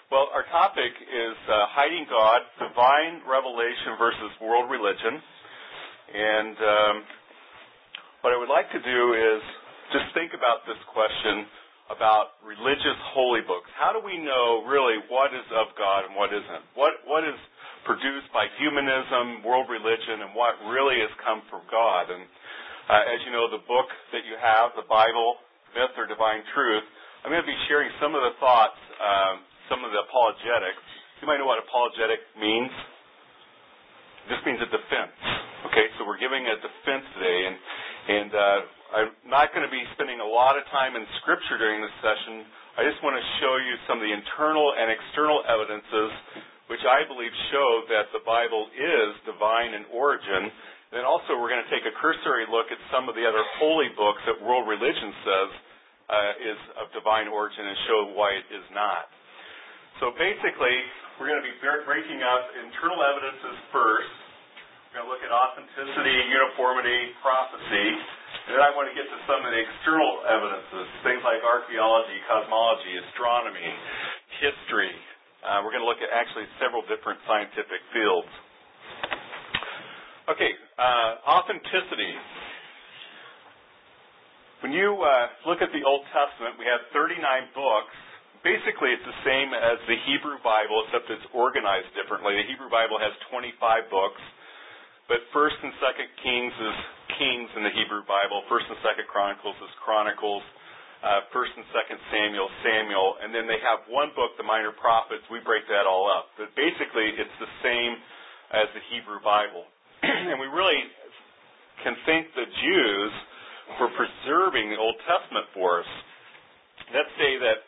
Well, our topic is Hiding God, Divine Revelation versus World Religion. And what I would like to do is just think about this question about religious holy books. How do we know really what is of God and what isn't? What is produced by humanism, world religion, and what really has come from God? And as you know, the book that you have, the Bible, Myth or Divine Truth, I'm going to be sharing some of the thoughts, some of the apologetics. You might know what apologetic means. This means a defense. Okay, so we're giving a defense today, and I'm not going to be spending a lot of time in Scripture during this session. I just want to show you some of the internal and external evidences which I believe show that the Bible is divine in origin. And then also we're going to take a cursory look at some of the other holy books that world religion says is of divine origin and show why it is not. So basically, we're going to be breaking up internal evidences first. We're going to look at authenticity, uniformity, prophecy. And then I want to get to some of the external evidences, things like archaeology, cosmology, astronomy, history. We're going to look at actually several different scientific fields. Okay, authenticity. When you look at the Old Testament, we have 39 books. Basically, it's the same as the Hebrew Bible, except it's organized differently. The Hebrew Bible has 25 books, but 1st and 2nd Kings is Kings in the Hebrew Bible. 1st and 2nd Chronicles is Chronicles. 1st and 2nd Samuel, Samuel. And then they have one book, the Minor Prophets. We break that all up. But basically, it's the same as the Hebrew Bible. And we really can thank the Jews for preserving the Old Testament for us. Let's say that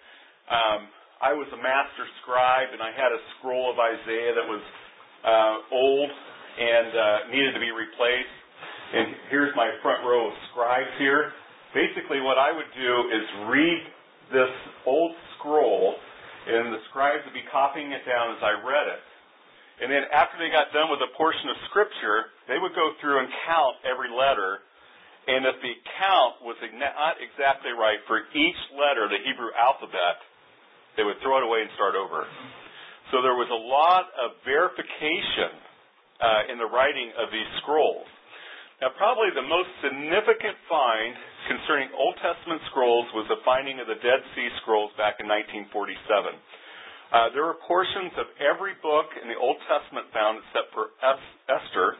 I was a master scribe and I had a scroll of Isaiah that was old and needed to be replaced. And here's my front row of scribes here. Basically what I would do is read this old scroll, and the scribes would be copying it down as I read it. And then after they got done with a portion of Scripture, they would go through and count every letter. And if the count was not exactly right for each letter of the Hebrew alphabet, they would throw it away and start over. So there was a lot of verification in the writing of these scrolls. Now, probably the most significant find concerning Old Testament scrolls was the finding of the Dead Sea Scrolls back in 1947. There were portions of every book in the Old Testament found except for Esther.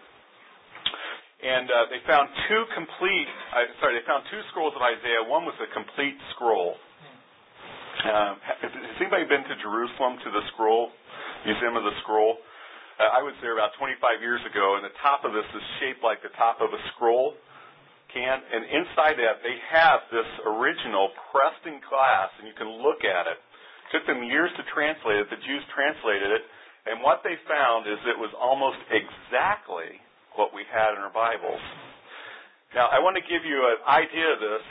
And they found two scrolls of Isaiah. One was a complete scroll. Has anybody been to Jerusalem to the scroll, Museum of the Scroll? I was there about 25 years ago, and the top of this is shaped like the top of a scroll can. And inside that, they have this original pressed in glass, and you can look at it. It took them years to translate it. The Jews translated it. And what they found is it was almost exactly what we had in our Bibles. Now, I want to give you an idea of this.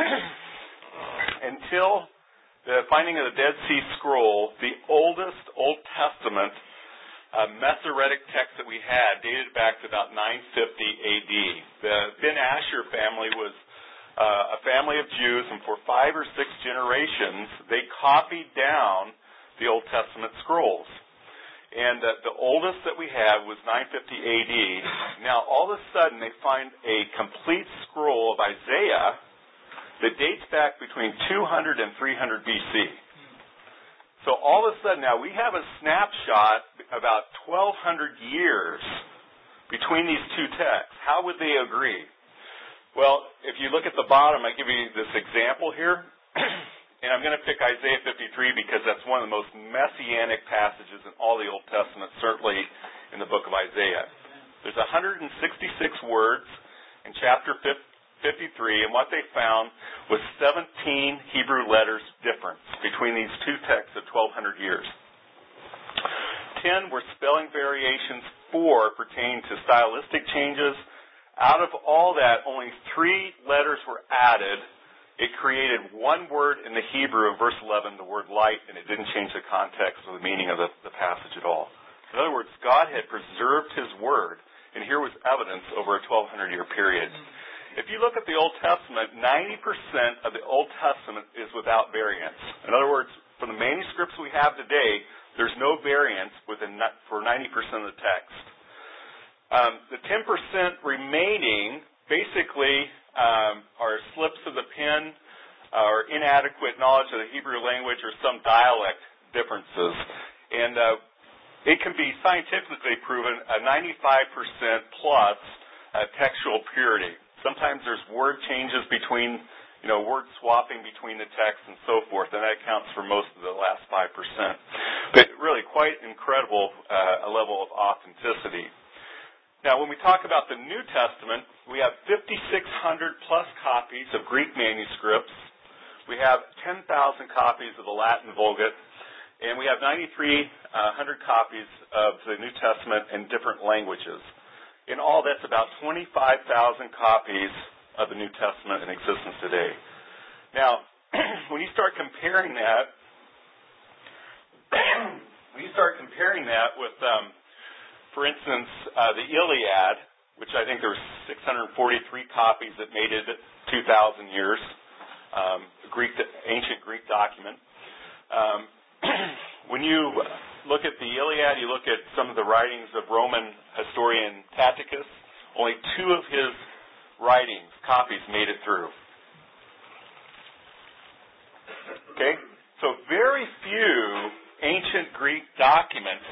Until the finding of the Dead Sea Scroll, the oldest Old Testament Masoretic text that we had dated back to about 950 A.D. The Ben Asher family was a family of Jews, and for 5 or 6 generations, they copied down the Old Testament scrolls. And the oldest that we have was 950 A.D. Now, all of a sudden, they find a complete scroll of Isaiah that dates back between 200 and 300 B.C. So all of a sudden, now, we have a snapshot about 1,200 years between these two texts. How would they agree? Well, if you look at the bottom, I give you this example here. And I'm going to pick Isaiah 53 because that's one of the most messianic passages in all the Old Testament, certainly in the book of Isaiah. There's 166 words in chapter 53, and what they found was 17 Hebrew letters difference between these two texts of 1,200 years. 10 were spelling variations, 4 pertain to stylistic changes. Out of all that, only 3 letters were added. It created one word in the Hebrew in verse 11, the word light, and it didn't change the context or the meaning of the passage at all. In other words, God had preserved His word, and here was evidence over a 1,200-year period. If you look at the Old Testament, 90% of the Old Testament is without variance. In other words, from the manuscripts we have today, There's no variance for 90% of the text. The 10% remaining basically are slips of the pen or inadequate knowledge of the Hebrew language or some dialect differences. And it can be scientifically proven a 95% plus textual purity. Sometimes there's word changes between, word swapping between the text and so forth, and that accounts for most of the last 5%. But really quite incredible a level of authenticity. Now, when we talk about the New Testament, we have 5,600 plus copies of Greek manuscripts. We have 10,000 copies of the Latin Vulgate, and we have 9,300 copies of the New Testament in different languages. In all, that's about 25,000 copies of the New Testament in existence today. Now, when you start comparing that, with, for instance, the Iliad, which I think there were 643 copies that made it 2,000 years, ancient Greek document. When you look at the Iliad, you look at some of the writings of Roman historian Tacitus, only 2 of his writings, copies, made it through. Okay? So very few ancient Greek documents,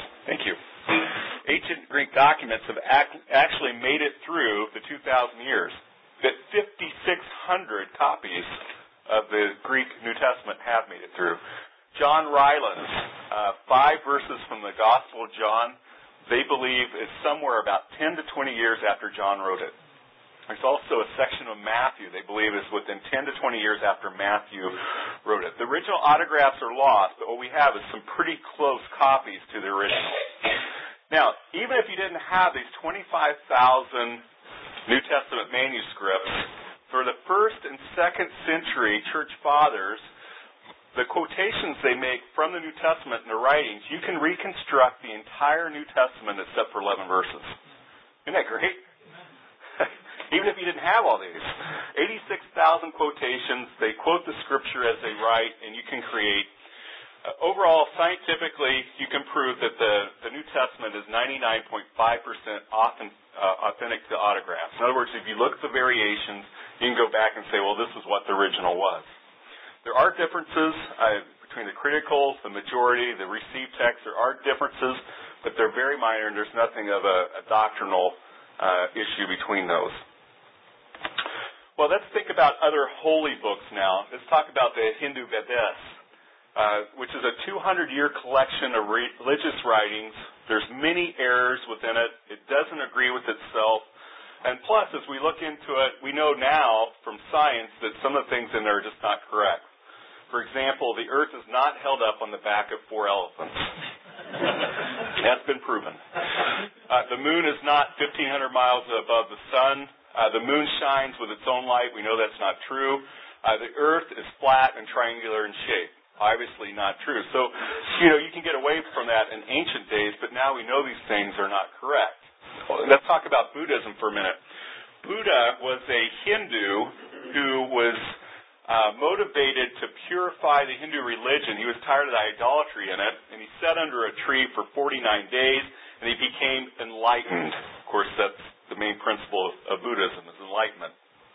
ancient Greek documents have actually made it through the 2,000 years. That 5,600 copies of the Greek New Testament have made it through. John Rylands, 5 verses from the Gospel of John, they believe is somewhere about 10 to 20 years after John wrote it. There's also a section of Matthew they believe is within 10 to 20 years after Matthew wrote it. The original autographs are lost, but what we have is some pretty close copies to the original. Now, even if you didn't have these 25,000 New Testament manuscripts, for the 1st and 2nd century church fathers, the quotations they make from the New Testament in their writings, you can reconstruct the entire New Testament except for 11 verses. Isn't that great? Even if you didn't have all these. 86,000 quotations, they quote the Scripture as they write, and you can create. Overall, scientifically, you can prove that the New Testament is 99.5% authentic to autographs. In other words, if you look at the variations, you can go back and say, well, this is what the original was. There are differences between the criticals, the majority, the received text. There are differences, but they're very minor, and there's nothing of a doctrinal issue between those. Well, let's think about other holy books now. Let's talk about the Hindu Vedas, which is a 200-year collection of religious writings. There's many errors within it. It doesn't agree with itself. And plus, as we look into it, we know now from science that some of the things in there are just not correct. For example, the Earth is not held up on the back of 4 elephants. That's been proven. The moon is not 1,500 miles above the sun. The moon shines with its own light. We know that's not true. The Earth is flat and triangular in shape. Obviously not true. So, you can get away from that in ancient days, but now we know these things are not correct. Let's talk about Buddhism for a minute. Buddha was a Hindu who was motivated to purify the Hindu religion. He was tired of the idolatry in it, and he sat under a tree for 49 days, and he became enlightened. Of course, that's the main principle of Buddhism, is enlightenment.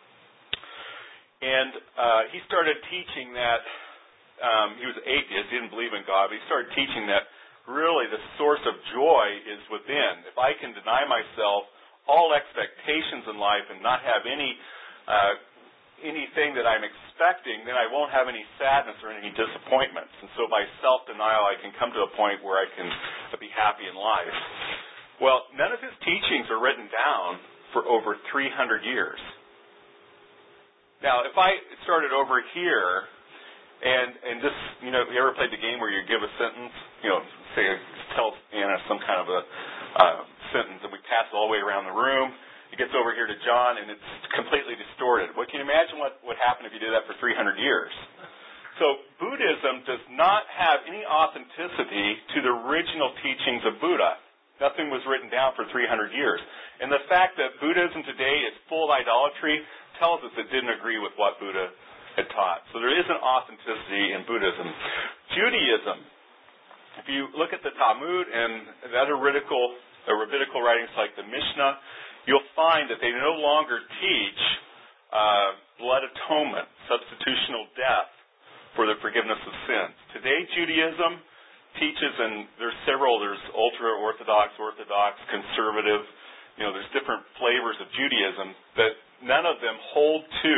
And he started teaching that, he was an atheist, he didn't believe in God, but he started teaching that really the source of joy is within. If I can deny myself all expectations in life and not have anything that I'm expecting, then I won't have any sadness or any disappointments. And so by self-denial, I can come to a point where I can be happy in life. Well, none of his teachings are written down for over 300 years. Now, if I started over here and just, you ever played the game where you give a sentence, say, tell Anna some kind of a sentence, and we pass it all the way around the room. It gets over here to John, and it's completely distorted. Well, can you imagine what would happen if you did that for 300 years? So Buddhism does not have any authenticity to the original teachings of Buddha. Nothing was written down for 300 years. And the fact that Buddhism today is full of idolatry tells us it didn't agree with what Buddha had taught. So there is an authenticity in Buddhism. Judaism. If you look at the Talmud and the other rabbinical writings like the Mishnah, you'll find that they no longer teach blood atonement, substitutional death for the forgiveness of sins. Today, Judaism teaches, and there's ultra-Orthodox, Orthodox, conservative, there's different flavors of Judaism, but none of them hold to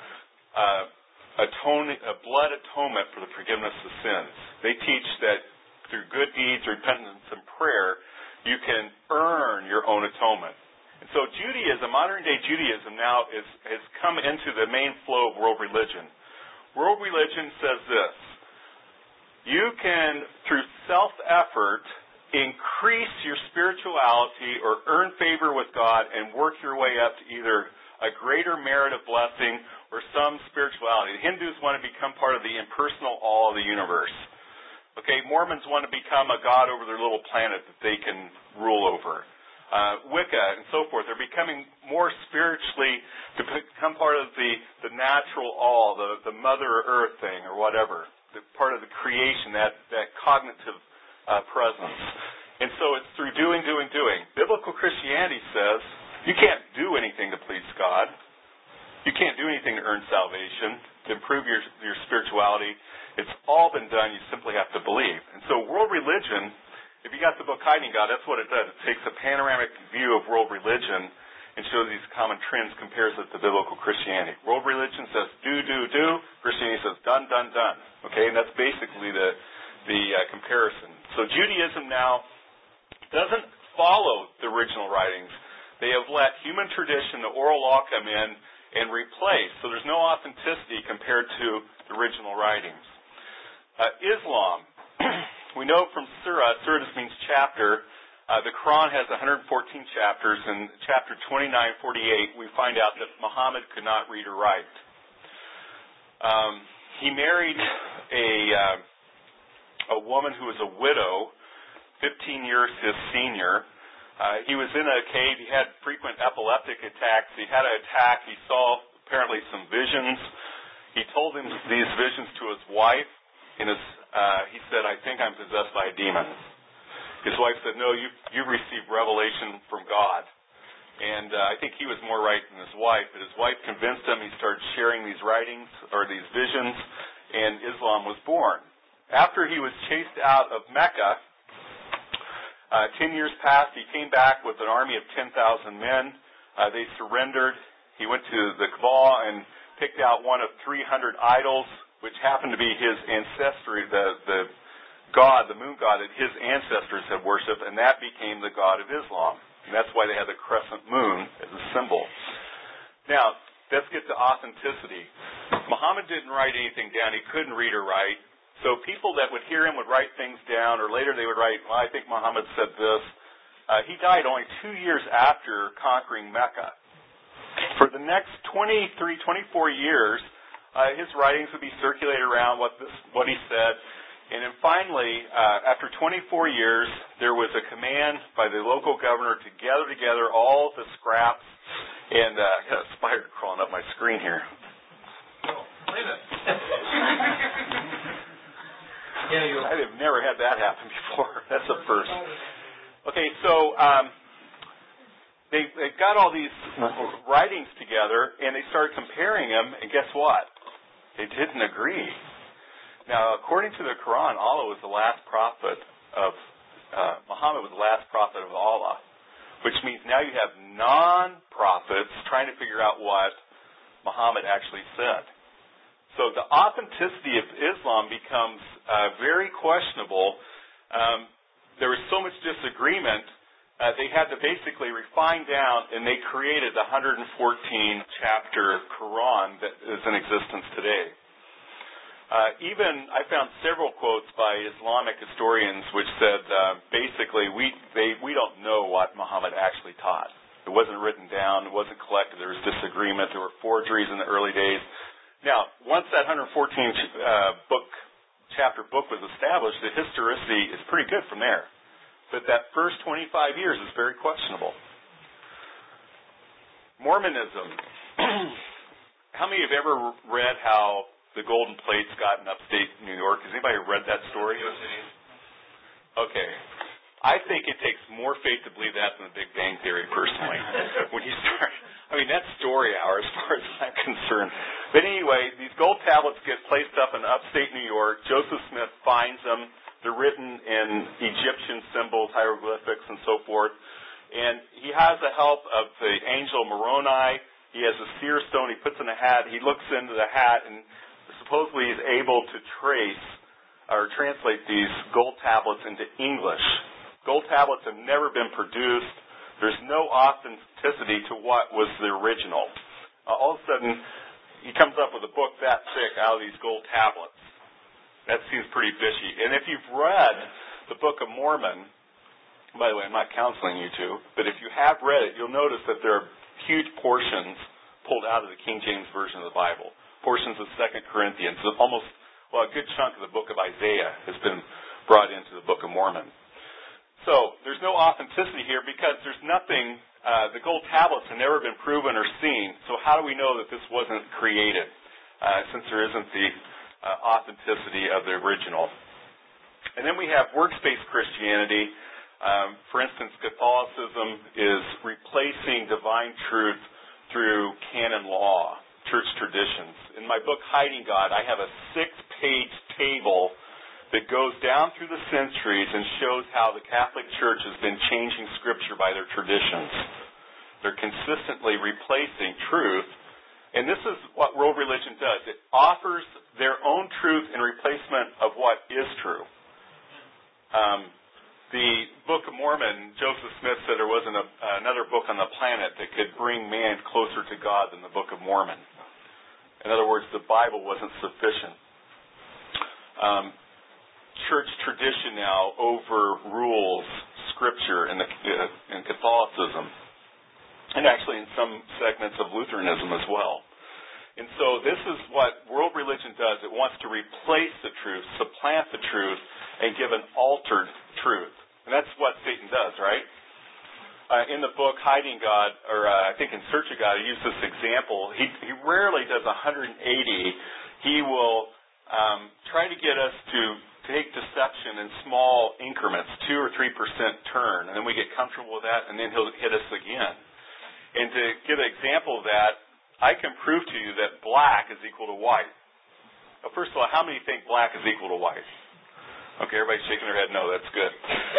a blood atonement for the forgiveness of sins. They teach that through good deeds, repentance, and prayer, you can earn your own atonement. And so Judaism, modern-day Judaism now has come into the main flow of world religion. World religion says this: you can, through self-effort, increase your spirituality or earn favor with God and work your way up to either a greater merit of blessing or some spirituality. The Hindus want to become part of the impersonal all of the universe. Okay, Mormons want to become a god over their little planet that they can rule over. Wicca and so forth, they're becoming more spiritually to become part of the natural all, the Mother Earth thing or whatever, part of the creation, that cognitive presence. And so it's through doing. Biblical Christianity says you can't do anything to please God. You can't do anything to earn salvation, to improve your spirituality. It's all been done. You simply have to believe. And so world religion, if you got the book Hiding God, that's what it does. It takes a panoramic view of world religion and shows these common trends, compares it to biblical Christianity. World religion says do. Christianity says done. Okay, and that's basically the comparison. So Judaism now doesn't follow the original writings. They have let human tradition, the oral law, come in and replace. So there's no authenticity compared to the original writings. Islam. We know from surah just means chapter. The Quran has 114 chapters. In chapter 29:48, we find out that Muhammad could not read or write. He married a woman who was a widow, 15 years his senior. He was in a cave. He had frequent epileptic attacks. He had an attack. He saw apparently some visions. He told him these visions to his wife. He said, "I think I'm possessed by a demon." His wife said, "No, you received revelation from God." And I think he was more right than his wife. But his wife convinced him. He started sharing these writings or these visions, and Islam was born. After he was chased out of Mecca, 10 years passed. He came back with an army of 10,000 men. They surrendered. He went to the Kaaba and picked out one of 300 idols, which happened to be his ancestry, the god, the moon god that his ancestors had worshipped, and that became the god of Islam. And that's why they had the crescent moon as a symbol. Now, let's get to authenticity. Muhammad didn't write anything down. He couldn't read or write. So people that would hear him would write things down, or later they would write, "Well, I think Muhammad said this." He died only 2 years after conquering Mecca. For the next 23, 24 years, his writings would be circulated around what he said. And then finally, after 24 years, there was a command by the local governor to gather together all the scraps. And I got a spider crawling up my screen here. Oh, leave it. I have never had that happen before. That's a first. Okay, so they got all these writings together, and they started comparing them, and guess what? They didn't agree. Now, according to the Quran, Allah was the last prophet of Muhammad was the last prophet of Allah, which means now you have non-prophets trying to figure out what Muhammad actually said. So the authenticity of Islam becomes very questionable. There was so much disagreement, they had to basically refine down, and they created the 114-chapter Quran that is in existence today. Even I found several quotes by Islamic historians which said basically we don't know what Muhammad actually taught. It wasn't written down. It wasn't collected. There was disagreement. There were forgeries in the early days. Now, once that 114-chapter book was established, the historicity is pretty good from there. But that first 25 years is very questionable. Mormonism. How many have ever read how the golden plates got in upstate New York? Has anybody read that story? Okay. I think it takes more faith to believe that than the Big Bang Theory, personally. When you start, that's story hour as far as I'm concerned. But anyway, these gold tablets get placed up in upstate New York. Joseph Smith finds them. They're written in Egyptian symbols, hieroglyphics, and so forth. And he has the help of the angel Moroni. He has a seer stone he puts in a hat. He looks into the hat, and supposedly he's able to trace or translate these gold tablets into English. Gold tablets have never been produced. There's no authenticity to what was the original. All of a sudden, he comes up with a book that thick out of these gold tablets. That seems pretty fishy. And if you've read the Book of Mormon, by the way, I'm not counseling you to, but if you have read it, you'll notice that there are huge portions pulled out of the King James Version of the Bible. Portions of 2 Corinthians. A good chunk of the book of Isaiah has been brought into the Book of Mormon. So there's no authenticity here because there's nothing, the gold tablets have never been proven or seen. So how do we know that this wasn't created since there isn't the authenticity of the original? And then we have works-based Christianity. For instance, Catholicism is replacing divine truth through canon law, church traditions. In my book, Hiding God, I have a 6-page table that goes down through the centuries and shows how the Catholic Church has been changing Scripture by their traditions. They're consistently replacing truth, and this is what world religion does. It offers their own truth in replacement of what is true. The Book of Mormon, Joseph Smith said there wasn't another book on the planet that could bring man closer to God than the Book of Mormon. In other words, the Bible wasn't sufficient. Church tradition now overrules Scripture in Catholicism, and actually in some segments of Lutheranism as well. And so this is what world religion does. It wants to replace the truth, supplant the truth, and give an altered truth. And that's what Satan does, right? In the book Hiding God, or I think in Search of God, I use this example. He rarely does 180. He will try to get us to take deception in small increments, 2 or 3% turn, and then we get comfortable with that, and then he'll hit us again. And to give an example of that, I can prove to you that black is equal to white. Well, first of all, how many think black is equal to white? Okay, everybody's shaking their head. No, that's good.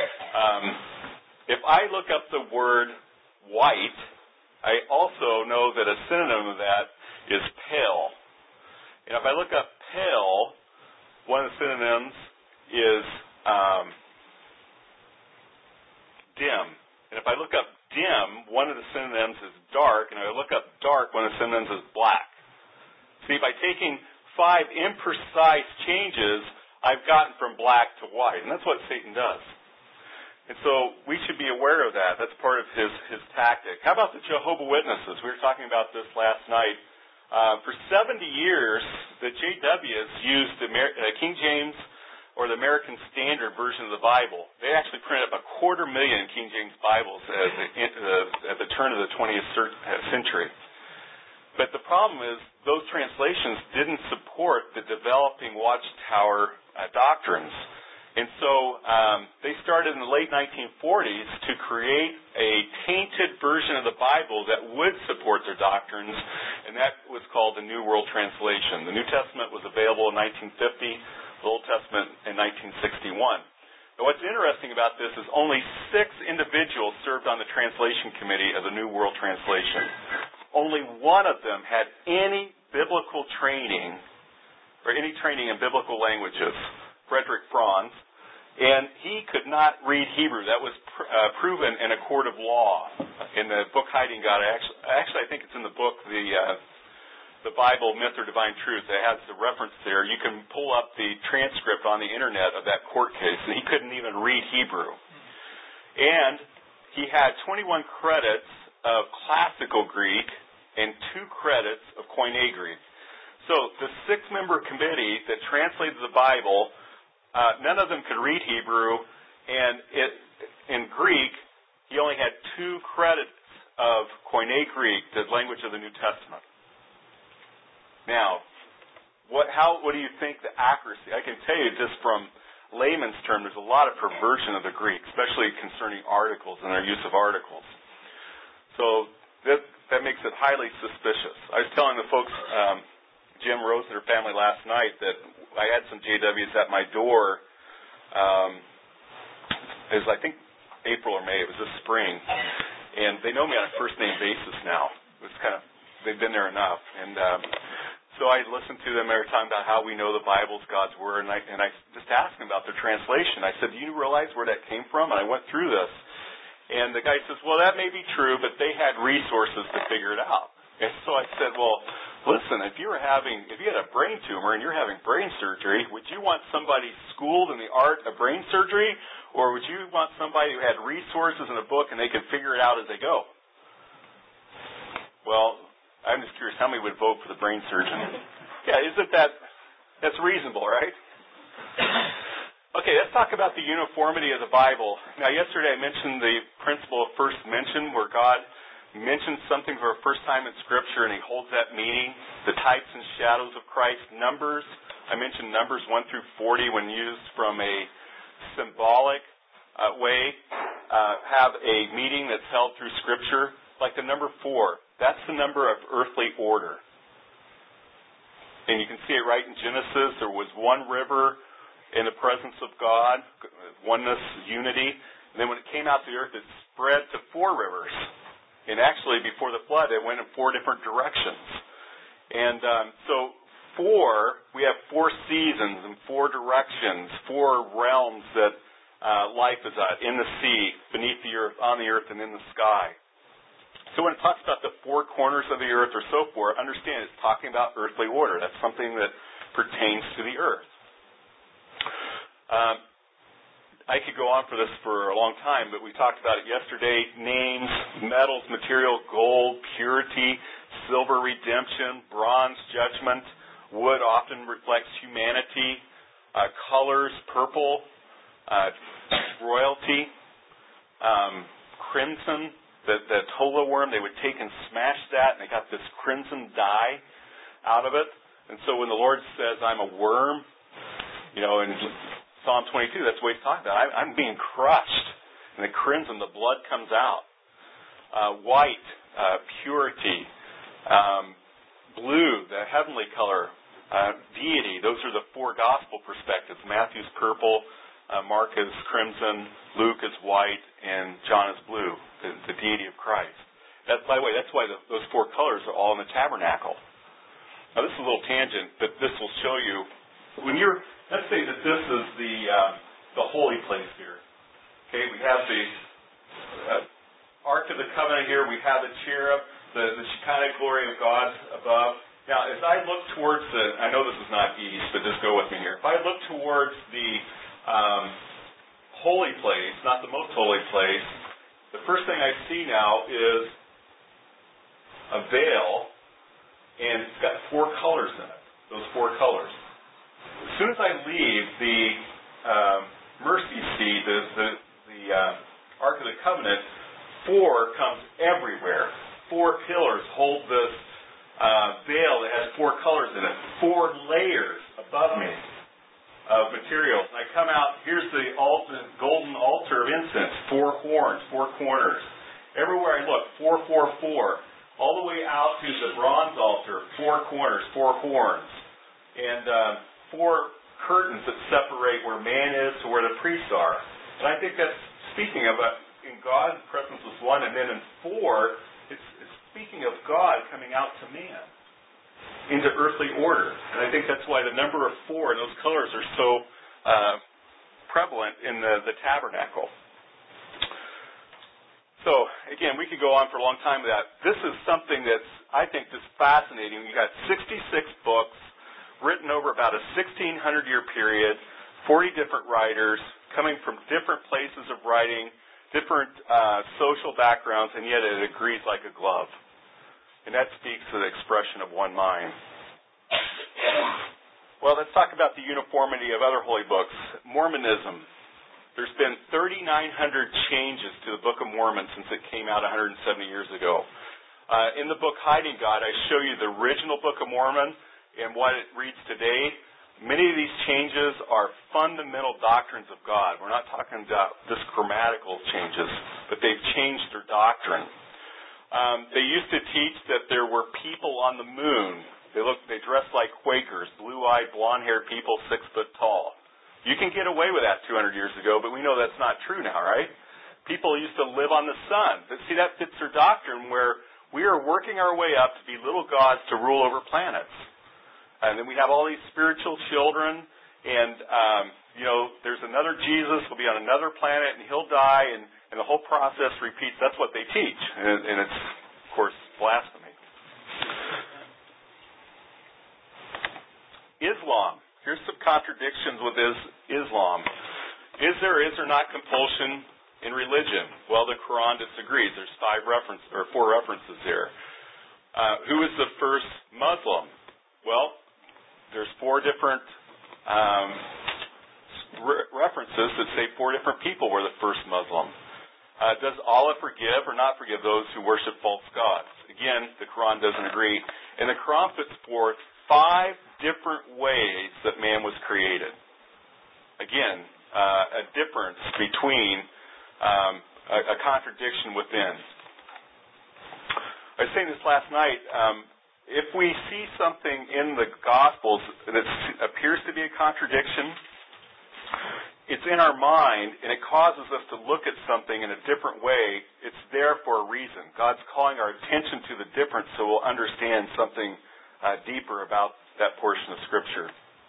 If I look up the word white, I also know that a synonym of that is pale. And if I look up pale, one of the synonyms is dim. And if I look up dim, one of the synonyms is dark. And if I look up dark, one of the synonyms is black. See, by taking 5 imprecise changes, I've gotten from black to white. And that's what Satan does. And so we should be aware of that. That's part of his tactic. How about the Jehovah's Witnesses? We were talking about this last night. For 70 years, the JWs used the King James or the American Standard Version of the Bible. They actually printed up 250,000 King James Bibles at the turn of the 20th century. But the problem is those translations didn't support the developing Watchtower doctrines. And so they started in the late 1940s to create a tainted version of the Bible that would support their doctrines, and that was called the New World Translation. The New Testament was available in 1950, the Old Testament in 1961. Now, what's interesting about this is only 6 individuals served on the translation committee of the New World Translation. Only one of them had any biblical training or any training in biblical languages. Frederick Franz, and he could not read Hebrew. That was proven in a court of law. In the book Hiding God, actually I think it's in the book, the Bible, Myth or Divine Truth. It has the reference there. You can pull up the transcript on the internet of that court case, and he couldn't even read Hebrew. And he had 21 credits of classical Greek and 2 credits of Koine Greek. So the 6-member committee that translated the Bible, none of them could read Hebrew, and in Greek, he only had 2 credits of Koine Greek, the language of the New Testament. Now, what do you think the accuracy? I can tell you just from layman's term, there's a lot of perversion of the Greek, especially concerning articles and their use of articles. So that makes it highly suspicious. I was telling the folks, Jim Rose and her family last night, that I had some JWs at my door. It was, I think, April or May. It was this spring. And they know me on a first-name basis now. It's kind of, they've been there enough. And so I listened to them. They were talking about how we know the Bible's God's Word. And I just asked them about their translation. I said, do you realize where that came from? And I went through this. And the guy says, well, that may be true, but they had resources to figure it out. And so I said, well, listen, if you had a brain tumor and you're having brain surgery, would you want somebody schooled in the art of brain surgery, or would you want somebody who had resources in a book and they could figure it out as they go? Well, I'm just curious how many would vote for the brain surgeon. Yeah, isn't that's reasonable, right? Okay, let's talk about the uniformity of the Bible. Now, yesterday I mentioned the principle of first mention, where God mentions something for the first time in Scripture and He holds that meaning. The types and shadows of Christ. Numbers, I mentioned Numbers 1 through 40 when used from a symbolic way, have a meaning that's held through Scripture. Like the number 4, that's the number of earthly order. And you can see it right in Genesis. There was one river in the presence of God, oneness, unity. And then when it came out to the earth, it spread to 4 rivers. And actually, before the flood, it went in 4 different directions. And so 4, we have 4 seasons and 4 directions, 4 realms that life is at, in the sea, beneath the earth, on the earth, and in the sky. So when it talks about the 4 corners of the earth or so forth, understand it's talking about earthly order. That's something that pertains to the earth. I could go on for this for a long time, but we talked about it yesterday. Names, metals, material, gold, purity, silver, redemption, bronze, judgment. Wood often reflects humanity. Colors, purple, royalty. Crimson, the tola worm, they would take and smash that, and they got this crimson dye out of it. And so when the Lord says, I'm a worm, in Psalm 22, that's what He's talking about. I'm being crushed. And the crimson, the blood comes out. White, purity. Blue, the heavenly color. Deity, those are the 4 gospel perspectives. Matthew's purple, Mark is crimson, Luke is white, and John is blue, the deity of Christ. By the way, that's why those 4 colors are all in the tabernacle. Now, this is a little tangent, but this will show you. Let's say that this is the holy place here. Okay, we have the Ark of the Covenant here. We have the cherub, the Shekinah glory of God above. Now, as I look towards I know this is not east, but just go with me here. If I look towards the holy place, not the most holy place, the first thing I see now is a veil, and it's got 4 colors in it, those 4 colors. As soon as I leave the mercy seat, the Ark of the Covenant, 4 comes everywhere. 4 pillars hold this veil that has 4 colors in it, 4 layers above me of materials. And I come out, here's the golden altar of incense, 4 horns, 4 corners. Everywhere I look, 4, 4, 4. All the way out to the bronze altar, 4 corners, 4 horns. And 4 curtains that separate where man is to where the priests are. And I think that's speaking of, in God's presence was 1, and then in 4, it's speaking of God coming out to man into earthly order. And I think that's why the number of 4 and those colors are so prevalent in the tabernacle. So, again, we could go on for a long time with that. This is something that's, I think, just fascinating. You got 66 books written over about a 1,600-year period, 40 different writers coming from different places of writing, different social backgrounds, and yet it agrees like a glove. And that speaks to the expression of one mind. Well, let's talk about the uniformity of other holy books. Mormonism. There's been 3,900 changes to the Book of Mormon since it came out 170 years ago. In the book Hiding God, I show you the original Book of Mormon and what it reads today. Many of these changes are fundamental doctrines of God. We're not talking about just grammatical changes, but they've changed their doctrine. They used to teach that there were people on the moon. They dressed like Quakers, blue-eyed, blonde-haired people, 6 foot tall. You can get away with that 200 years ago, but we know that's not true now, right? People used to live on the sun. But see, that fits their doctrine where we are working our way up to be little gods to rule over planets. And then we have all these spiritual children, and, there's another Jesus who'll be on another planet, and he'll die, and the whole process repeats. That's what they teach. And it's, of course, blasphemy. Islam. Here's some contradictions with Islam. Is or not compulsion in religion? Well, the Quran disagrees. There's 4 references here. Who is the first Muslim? Well, there's 4 different references that say 4 different people were the first Muslim. Does Allah forgive or not forgive those who worship false gods? Again, the Quran doesn't agree. And the Quran puts forth 5 different ways that man was created. Again, a difference between a contradiction within. I was saying this last night. If we see something in the Gospels that appears to be a contradiction, it's in our mind, and it causes us to look at something in a different way. It's there for a reason. God's calling our attention to the difference so we'll understand something deeper about that portion of Scripture.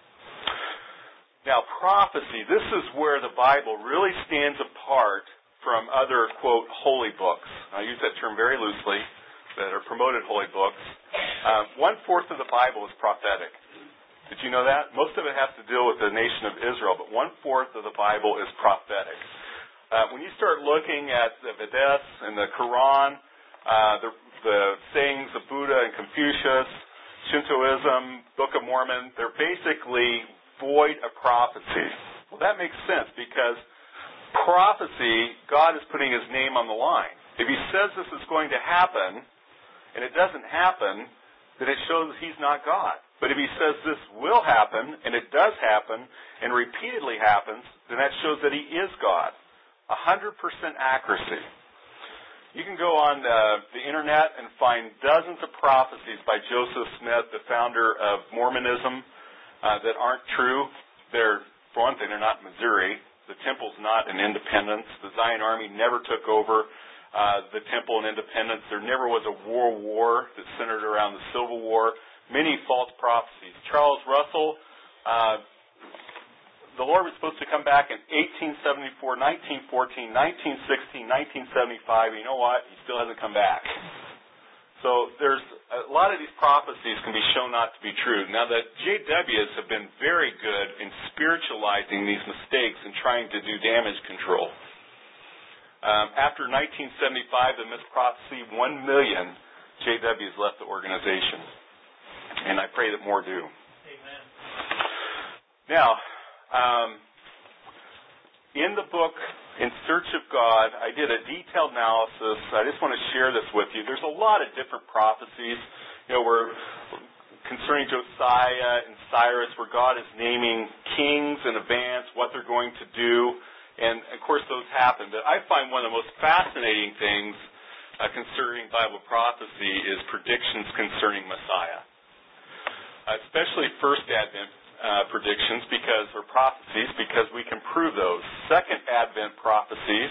Now, prophecy, this is where the Bible really stands apart from other, quote, holy books. I use that term very loosely, that are promoted holy books. 1/4 of the Bible is prophetic. Did you know that? Most of it has to deal with the nation of Israel, but 1/4 of the Bible is prophetic. When you start looking at the Vedas and the Quran, the sayings of Buddha and Confucius, Shintoism, Book of Mormon, they're basically void of prophecy. Well, that makes sense because prophecy, God is putting His name on the line. If He says this is going to happen, and it doesn't happen, then it shows He's not God. But if He says this will happen, and it does happen, and repeatedly happens, then that shows that He is God. 100% accuracy. You can go on the internet and find dozens of prophecies by Joseph Smith, the founder of Mormonism, that aren't true. For one thing, they're not in Missouri. The temple's not in Independence. The Zion Army never took over the temple in Independence. There never was a world war that centered around the Civil War. Many false prophecies. Charles Russell, the Lord was supposed to come back in 1874, 1914, 1916, 1975. You know what? He still hasn't come back. So there's a lot of these prophecies can be shown not to be true. Now, the JWs have been very good in spiritualizing these mistakes and trying to do damage control. After 1975, the missed prophecy, 1 million JWs left the organization. And I pray that more do. Amen. Now, in the book, In Search of God, I did a detailed analysis. I just want to share this with you. There's a lot of different prophecies, where concerning Josiah and Cyrus, where God is naming kings in advance, what they're going to do. And, of course, those happen. But I find one of the most fascinating things concerning Bible prophecy is predictions concerning Messiah. Especially First Advent predictions or prophecies, because we can prove those. Second Advent prophecies,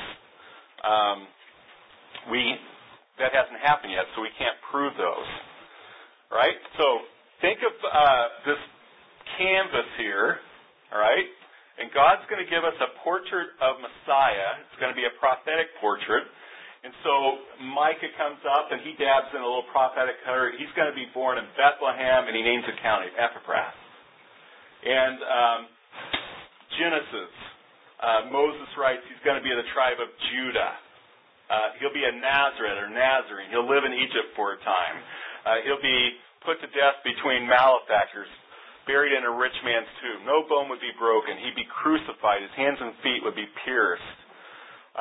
that hasn't happened yet, so we can't prove those. Right? So think of this canvas here, all right? And God's going to give us a portrait of Messiah. It's going to be a prophetic portrait. And so Micah comes up and he dabs in a little prophetic color. He's going to be born in Bethlehem, and he names a county, Ephrath. And Genesis, Moses writes he's going to be of the tribe of Judah. He'll be a Nazarene. He'll live in Egypt for a time. He'll be put to death between malefactors, buried in a rich man's tomb. No bone would be broken. He'd be crucified. His hands and feet would be pierced.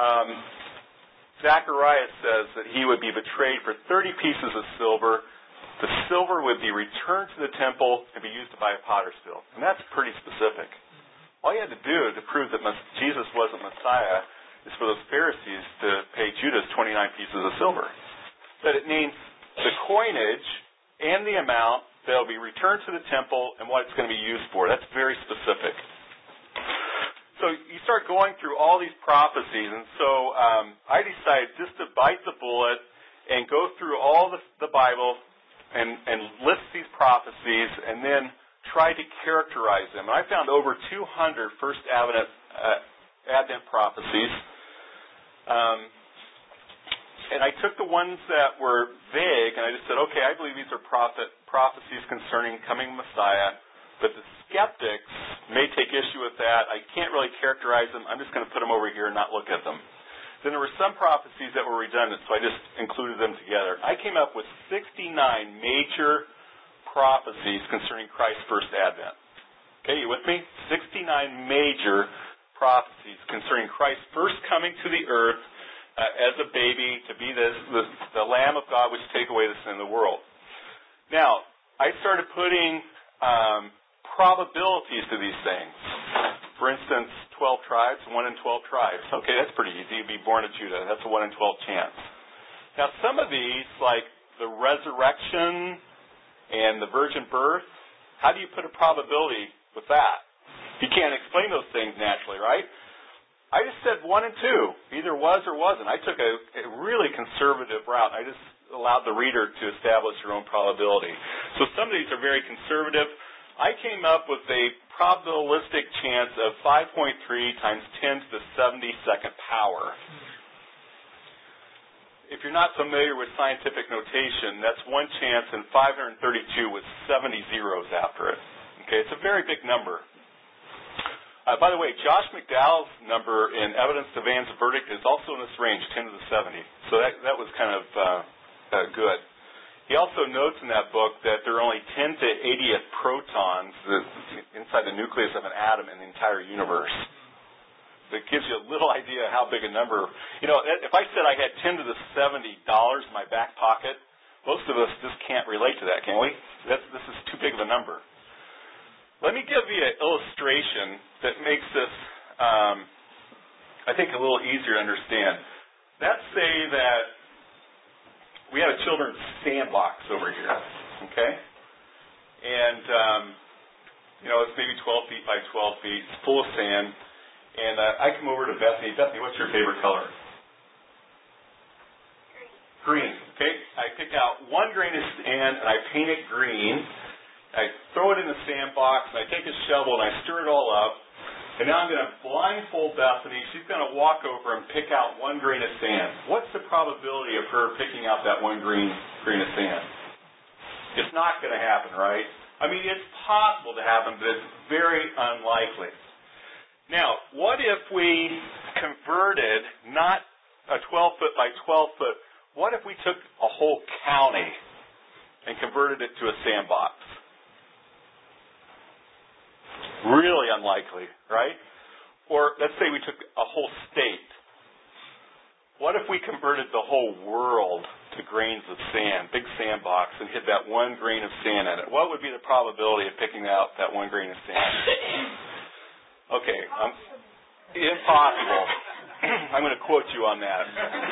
Zacharias says that he would be betrayed for 30 pieces of silver, the silver would be returned to the temple and be used to buy a potter's field. And that's pretty specific. All you had to do to prove that Jesus wasn't Messiah is for those Pharisees to pay Judas 29 pieces of silver. But it names the coinage and the amount that will be returned to the temple and what it's going to be used for. That's very specific. So you start going through all these prophecies, and so I decided just to bite the bullet and go through all the Bible and list these prophecies and then try to characterize them. And I found over 200 First Advent prophecies. And I took the ones that were vague, and I just said, okay, I believe these are prophecies concerning coming Messiah, but the skeptics may take issue with that. I can't really characterize them. I'm just going to put them over here and not look at them. Then there were some prophecies that were redundant, so I just included them together. I came up with 69 major prophecies concerning Christ's first advent. Okay, you with me? 69 major prophecies concerning Christ's first coming to the earth as a baby to be the Lamb of God which take away the sin of the world. Now, I started putting probabilities to these things. For instance, 12 tribes, 1 in 12 tribes. Okay, that's pretty easy. You'd be born of Judah. That's a 1 in 12 chance. Now, some of these, like the resurrection and the virgin birth, how do you put a probability with that? You can't explain those things naturally, right? I just said 1 and 2. Either was or wasn't. I took a really conservative route. I just allowed the reader to establish their own probability. So some of these are very conservative. I came up with a probabilistic chance of 5.3 times 10 to the 72nd power. If you're not familiar with scientific notation, that's one chance in 532 with 70 zeros after it. Okay, it's a very big number. By the way, Josh McDowell's number in Evidence to Van's Verdict is also in this range, 10 to the 70. So that was kind of good. He also notes in that book that there are only 10 to 80th protons inside the nucleus of an atom in the entire universe. So it gives you a little idea how big a number. You know, if I said I had 10 to the $70 in my back pocket, most of us just can't relate to that, can we? This is too big of a number. Let me give you an illustration that makes this, I think, a little easier to understand. Let's say that we have a children's sandbox over here, okay? And, it's maybe 12 feet by 12 feet. It's full of sand. And I come over to Bethany. Bethany, what's your favorite color? Green. Okay? I pick out one grain of sand and I paint it green. I throw it in the sandbox, and I take a shovel, and I stir it all up. And now I'm going to blindfold Bethany. She's going to walk over and pick out one grain of sand. What's the probability of her picking out that one grain of sand? It's not going to happen, right? I mean, it's possible to happen, but it's very unlikely. Now, what if we converted not a 12-foot by 12-foot, what if we took a whole county and converted it to a sandbox? Really unlikely, right? Or let's say we took a whole state. What if we converted the whole world to grains of sand, big sandbox, and hit that one grain of sand in it? What would be the probability of picking out that one grain of sand? Okay, impossible. I'm going to quote you on that.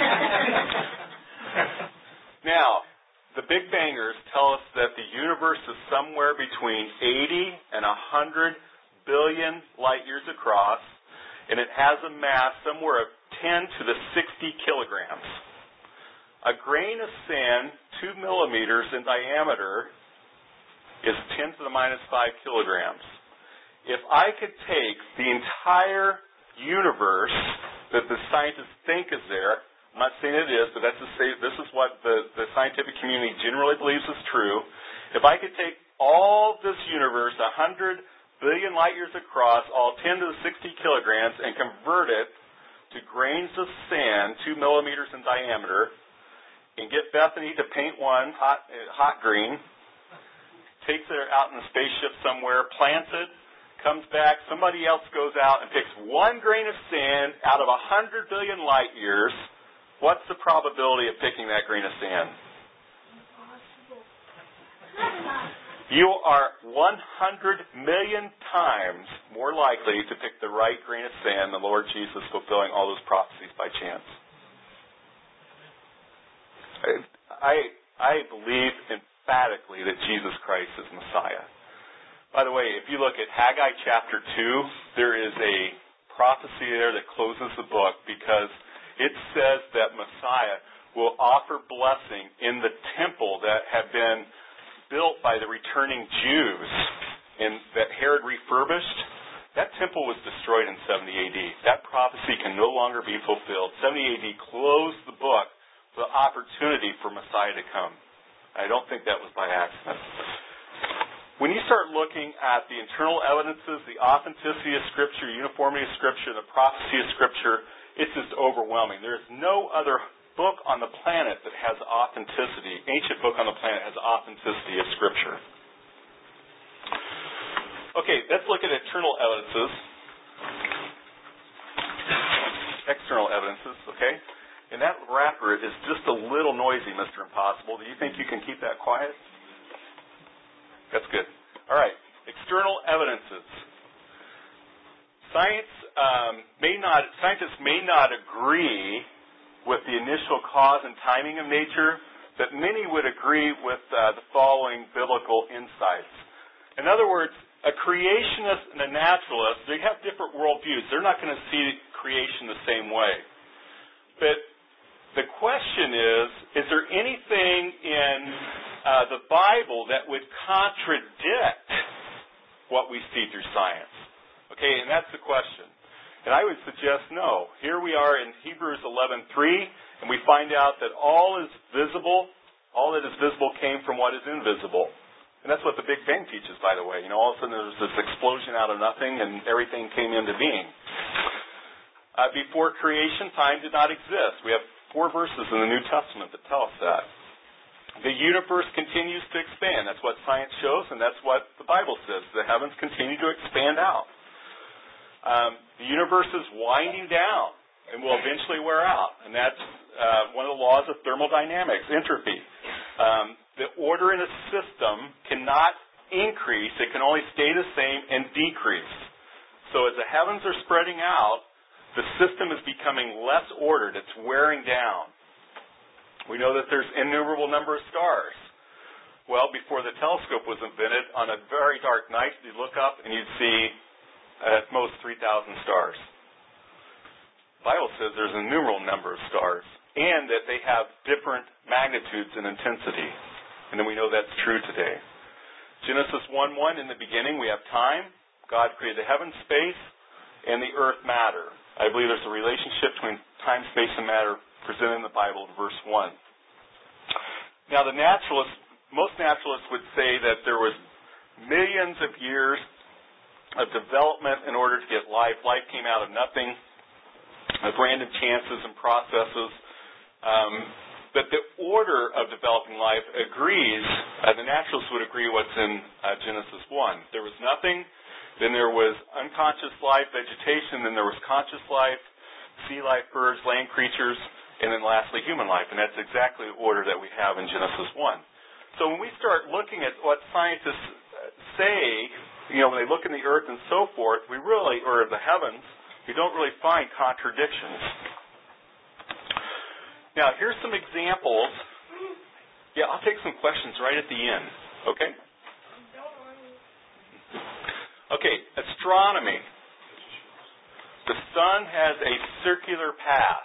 Now, the Big Bangers tell us that the universe is somewhere between 80 and 100 billion light years across, and it has a mass somewhere of 10 to the 60 kilograms. A grain of sand, 2 millimeters in diameter, is 10 to the minus 5 kilograms. If I could take the entire universe that the scientists think is there, I'm not saying it is, but that's to say this is what the scientific community generally believes is true. If I could take all this universe, 100 billion light years across, all 10 to the 60 kilograms, and convert it to grains of sand, 2 millimeters in diameter, and get Bethany to paint one hot green, takes it out in a spaceship somewhere, plants it, comes back, somebody else goes out and picks one grain of sand out of 100 billion light years, what's the probability of picking that grain of sand? Impossible. you are 100 million times more likely to pick the right grain of sand than the Lord Jesus fulfilling all those prophecies by chance. I believe emphatically that Jesus Christ is Messiah. By the way, if you look at Haggai chapter 2, there is a prophecy there that closes the book because it says that Messiah will offer blessing in the temple that had been built by the returning Jews and that Herod refurbished. That temple was destroyed in 70 AD. That prophecy can no longer be fulfilled. 70 AD closed the book for the opportunity for Messiah to come. I don't think that was by accident. When you start looking at the internal evidences, the authenticity of Scripture, uniformity of Scripture, the prophecy of Scripture, it's just overwhelming. There's no other book on the planet that has authenticity, ancient book on the planet has authenticity of Scripture. Okay, let's look at external evidences. External evidences, okay? And that wrapper is just a little noisy, Mr. Impossible. Do you think you can keep that quiet? That's good. All right, external evidences. Scientists may not agree with the initial cause and timing of nature, but many would agree with the following biblical insights. In other words, a creationist and a naturalist, they have different worldviews. They're not going to see creation the same way. But the question is there anything in the Bible that would contradict what we see through science? Okay, and that's the question. And I would suggest no. Here we are in Hebrews 11:3, and we find out that all that is visible came from what is invisible. And that's what the Big Bang teaches, by the way. All of a sudden there was this explosion out of nothing, and everything came into being. Before creation, time did not exist. We have 4 verses in the New Testament that tell us that. The universe continues to expand. That's what science shows, and that's what the Bible says. The heavens continue to expand out. The universe is winding down and will eventually wear out. And that's one of the laws of thermodynamics, entropy. The order in a system cannot increase. It can only stay the same and decrease. So as the heavens are spreading out, the system is becoming less ordered. It's wearing down. We know that there's innumerable number of stars. Well, before the telescope was invented, on a very dark night, you'd look up and you'd see at most 3,000 stars. The Bible says there's an innumerable number of stars, and that they have different magnitudes and intensity. And then we know that's true today. Genesis 1:1, in the beginning we have time. God created the heaven, space, and the earth, matter. I believe there's a relationship between time, space, and matter presented in the Bible in verse 1. Now most naturalists would say that there was millions of years of development in order to get life. Life came out of nothing, of random chances and processes. But the order of developing life agrees, the naturalists would agree what's in Genesis 1. There was nothing, then there was unconscious life, vegetation, then there was conscious life, sea life, birds, land creatures, and then lastly human life. And that's exactly the order that we have in Genesis 1. So when we start looking at what scientists say, when they look in the earth and so forth, or the heavens, we don't really find contradictions. Now, here's some examples. Yeah, I'll take some questions right at the end. Okay? Okay, astronomy. The sun has a circular path.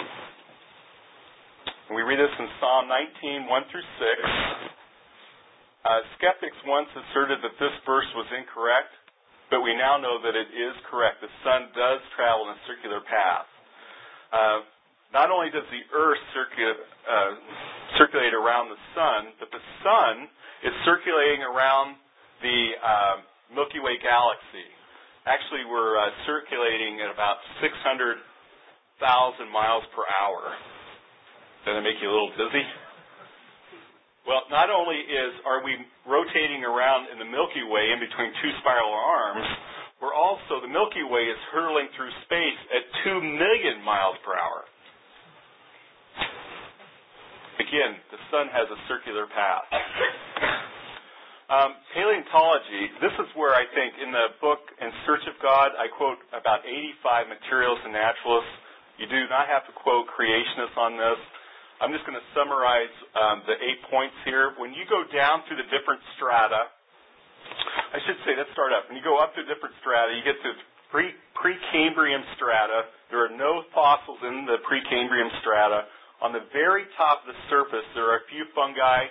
And we read this in Psalm 19, 1 through 6. Skeptics once asserted that this verse was incorrect, but we now know that it is correct. The sun does travel in a circular path. Not only does the earth circulate around the sun, but the sun is circulating around the Milky Way galaxy. Actually, we're circulating at about 600,000 miles per hour. Does that make you a little dizzy? Well, not only are we rotating around in the Milky Way in between 2 spiral arms, the Milky Way is hurtling through space at 2 million miles per hour. Again, the sun has a circular path. Paleontology, this is where I think in the book In Search of God, I quote about 85 materialists and naturalists. You do not have to quote creationists on this. I'm just going to summarize the 8 points here. When you go down through the different strata, I should say, let's start up. When you go up to different strata, you get to Precambrian strata. There are no fossils in the Precambrian strata. On the very top of the surface, there are a few fungi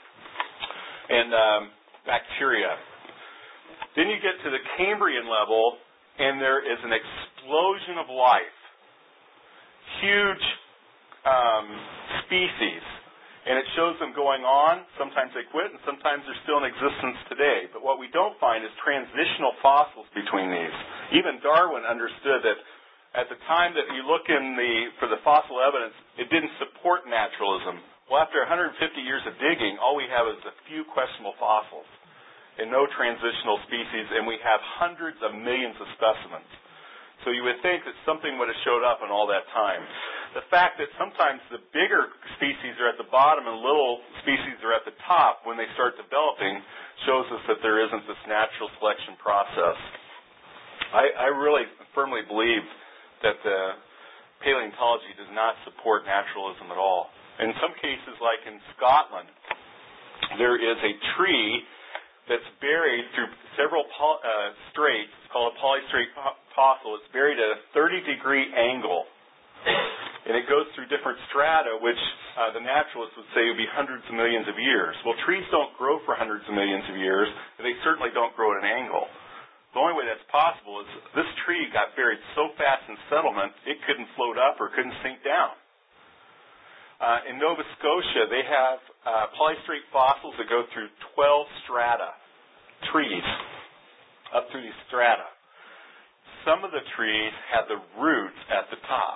and bacteria. Then you get to the Cambrian level, and there is an explosion of life. Huge species. And it shows them going on. Sometimes they quit, and sometimes they're still in existence today. But what we don't find is transitional fossils between these. Even Darwin understood that at the time that you look for the fossil evidence, it didn't support naturalism. Well, after 150 years of digging, all we have is a few questionable fossils and no transitional species, and we have hundreds of millions of specimens. So you would think that something would have showed up in all that time. The fact that sometimes the bigger species are at the bottom and little species are at the top when they start developing shows us that there isn't this natural selection process. I really firmly believe that the paleontology does not support naturalism at all. In some cases, like in Scotland, there is a tree that's buried through several straits. It's called a polystrate fossil. It's buried at a 30-degree angle. And it goes through different strata, which the naturalists would say would be hundreds of millions of years. Well, trees don't grow for hundreds of millions of years, and they certainly don't grow at an angle. The only way that's possible is this tree got buried so fast in settlement, it couldn't float up or couldn't sink down. In Nova Scotia, they have polystrate fossils that go through 12 strata, trees, up through these strata. Some of the trees have the roots at the top.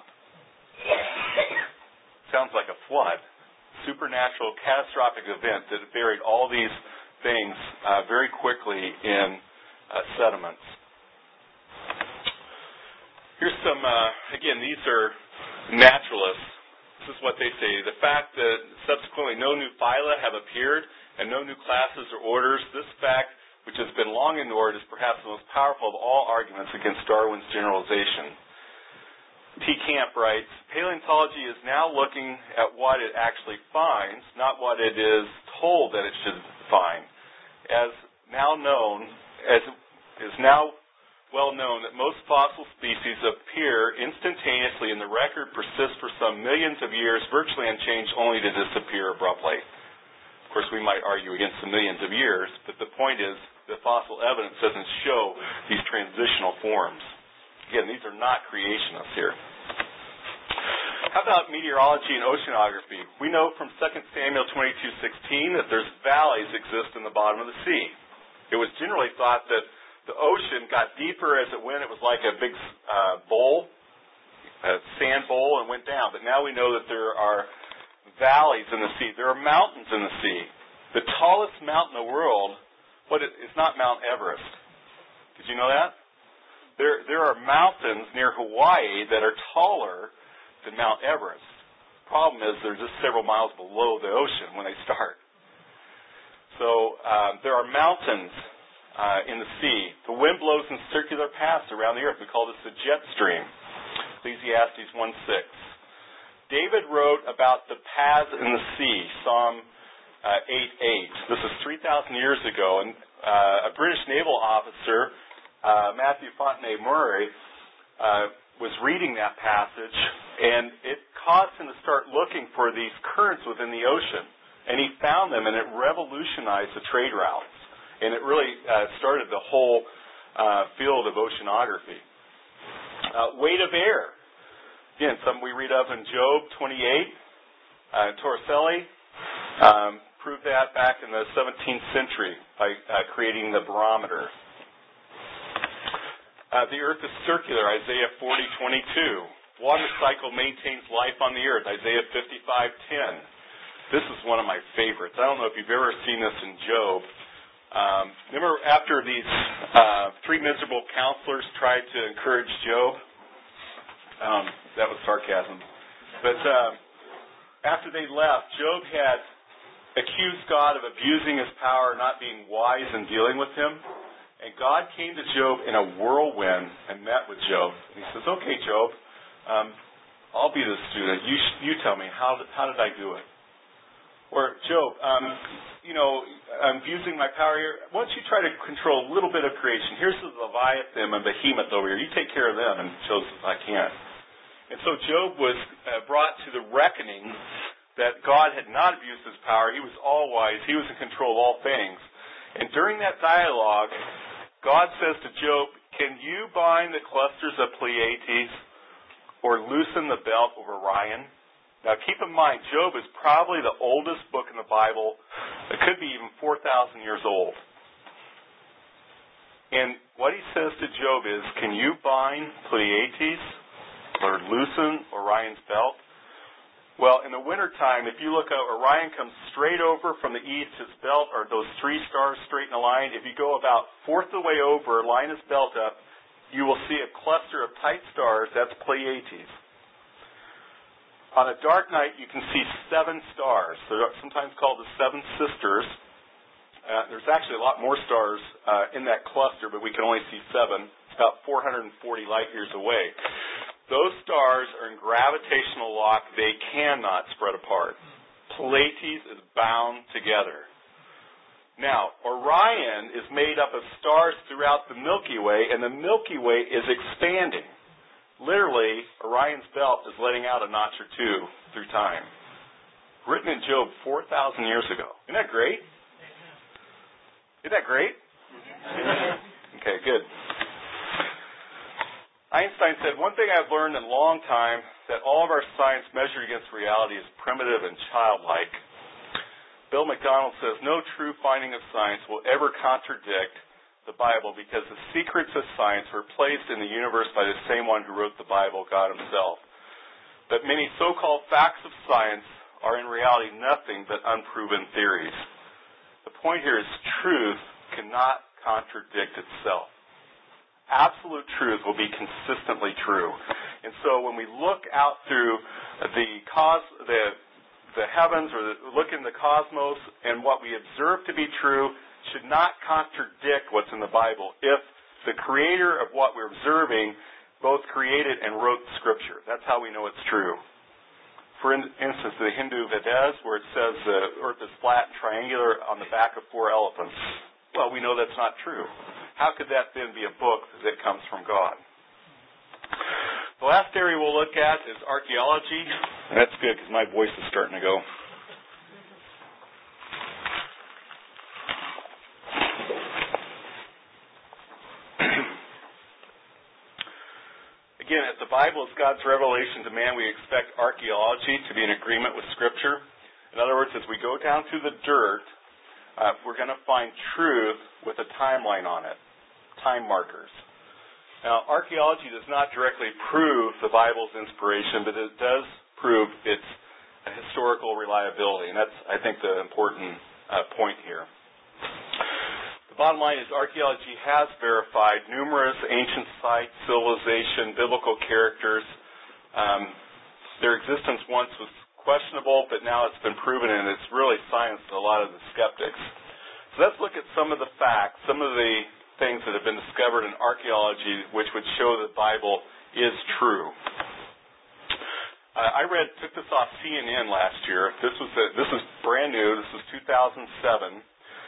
Sounds like a flood. Supernatural, catastrophic event that buried all these things very quickly in sediments. Here's some, again, these are naturalists. This is what they say. The fact that subsequently no new phyla have appeared and no new classes or orders, this fact, which has been long ignored, is perhaps the most powerful of all arguments against Darwin's generalization. T. Camp writes, paleontology is now looking at what it actually finds, not what it is told that it should find. As is now well known that most fossil species appear instantaneously and the record persists for some millions of years, virtually unchanged, only to disappear abruptly. Of course, we might argue against the millions of years, but the point is the fossil evidence doesn't show these transitional forms. Again, these are not creationists here. How about meteorology and oceanography? We know from 2 Samuel 22:16 that there's valleys exist in the bottom of the sea. It was generally thought that the ocean got deeper as it went. It was like a big bowl, a sand bowl, and went down. But now we know that there are valleys in the sea. There are mountains in the sea. The tallest mountain in the world, it's not Mount Everest. Did you know that? There are mountains near Hawaii that are taller than Mount Everest. The problem is they're just several miles below the ocean when they start. So there are mountains in the sea. The wind blows in circular paths around the earth. We call this the jet stream. Ecclesiastes 1:6. David wrote about the paths in the sea, Psalm 8:8. This is 3,000 years ago, and a British naval officer, Matthew Fontenay Murray, was reading that passage, and it caused him to start looking for these currents within the ocean. And he found them, and it revolutionized the trade routes. And it really started the whole field of oceanography. Weight of air. Again, something we read of in Job 28. Torricelli proved that back in the 17th century by creating the barometer. The earth is circular, Isaiah 40:22. Water cycle maintains life on the earth, Isaiah 55:10. This is one of my favorites. I don't know if you've ever seen this in Job. Remember after these three miserable counselors tried to encourage Job? That was sarcasm. But after they left, Job had accused God of abusing his power, not being wise in dealing with him. And God came to Job in a whirlwind and met with Job. And he says, okay, Job, I'll be the student. You tell me, how did I do it? Or, Job, I'm using my power here. Why don't you try to control a little bit of creation? Here's the Leviathan and Behemoth over here. You take care of them. And Job says, I can't. And so Job was brought to the reckoning that God had not abused his power. He was all-wise. He was in control of all things. And during that dialogue, God says to Job, can you bind the clusters of Pleiades or loosen the belt of Orion? Now keep in mind, Job is probably the oldest book in the Bible. It could be even 4,000 years old. And what he says to Job is, can you bind Pleiades or loosen Orion's belt? Well, in the wintertime, if you look out, Orion comes straight over from the east. His belt are those three stars straight in a line. If you go about fourth of the way over, line his belt up, you will see a cluster of tight stars. That's Pleiades. On a dark night, you can see 7 stars. They're sometimes called the 7 sisters. There's actually a lot more stars in that cluster, but we can only see 7. It's about 440 light years away. Those stars are in gravitational lock. They cannot spread apart. Pleiades is bound together. Now, Orion is made up of stars throughout the Milky Way, and the Milky Way is expanding. Literally, Orion's belt is letting out a notch or two through time. Written in Job 4,000 years ago. Isn't that great? Isn't that great? Okay, good. Einstein said, one thing I've learned in a long time, that all of our science measured against reality is primitive and childlike. Bill McDonald says, no true finding of science will ever contradict the Bible because the secrets of science were placed in the universe by the same one who wrote the Bible, God himself. But many so-called facts of science are in reality nothing but unproven theories. The point here is truth cannot contradict itself. Absolute truth will be consistently true. And so when we look out through the heavens or look in the cosmos, and what we observe to be true should not contradict what's in the Bible if the creator of what we're observing both created and wrote Scripture. That's how we know it's true. For instance, the Hindu Vedas, where it says the earth is flat and triangular on the back of 4 elephants. Well, we know that's not true. How could that then be a book that comes from God? The last area we'll look at is archaeology. And that's good because my voice is starting to go. Again, if the Bible is God's revelation to man, we expect archaeology to be in agreement with Scripture. In other words, as we go down through the dirt, we're going to find truth with a timeline on it, time markers. Now, archaeology does not directly prove the Bible's inspiration, but it does prove its historical reliability, and that's, I think, the important point here. The bottom line is archaeology has verified numerous ancient sites, civilization, biblical characters. Their existence once was questionable, but now it's been proven, and it's really silenced a lot of the skeptics. So let's look at some of the facts, some of the things that have been discovered in archaeology which would show the Bible is true. I took this off CNN last year. This is brand new. This is 2007.